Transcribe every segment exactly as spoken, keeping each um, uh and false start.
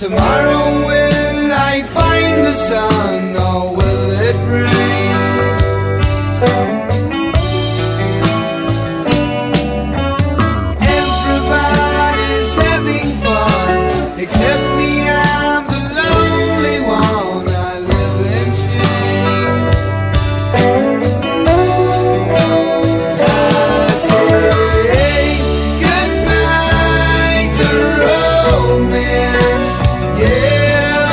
Tomorrow will I find the sun or will it rain? Everybody's having fun except me, I'm the lonely one. I live in shame. I say goodbye to romance. Yeah,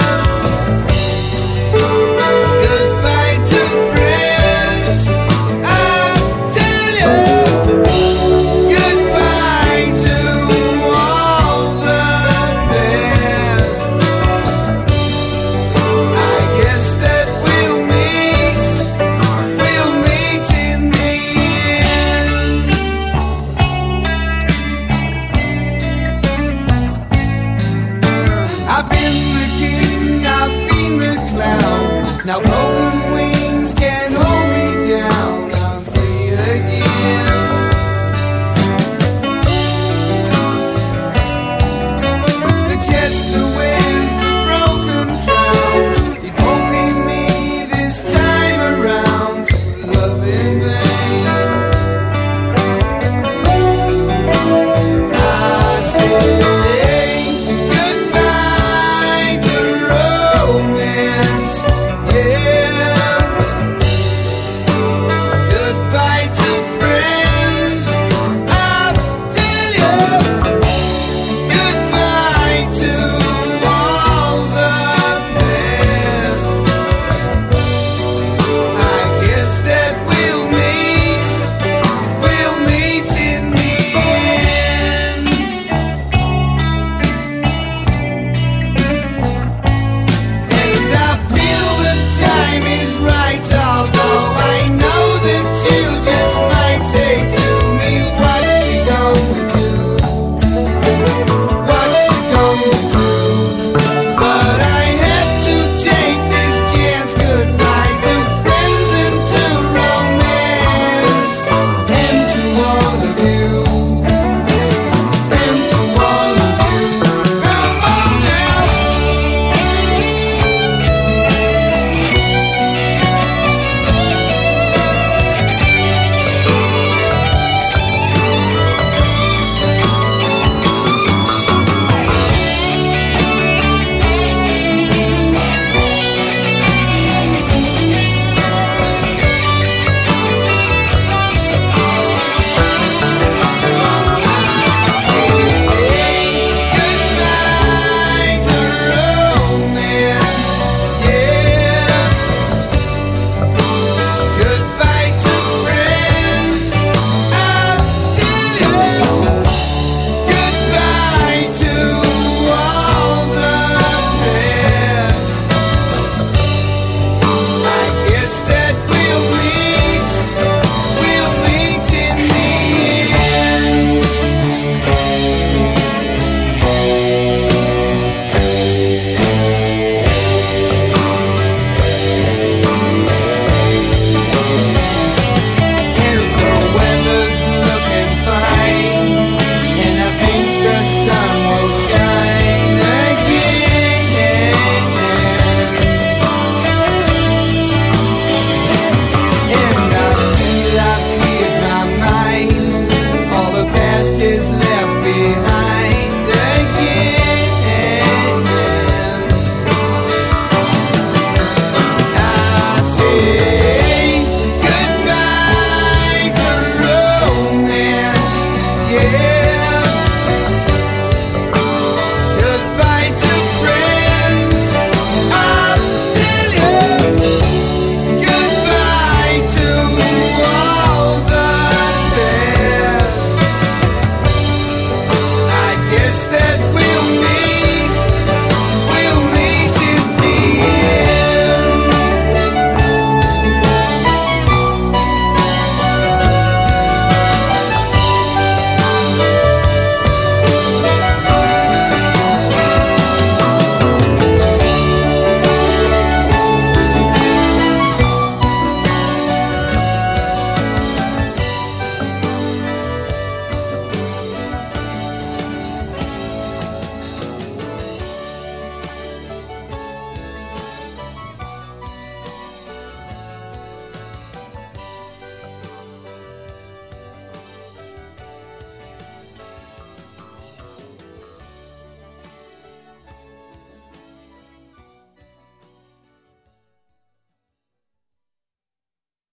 goodbye to friends. I tell you, goodbye to all the best. I guess that we'll meet, we'll meet in the end. I've been the king, I've been the clown. Now go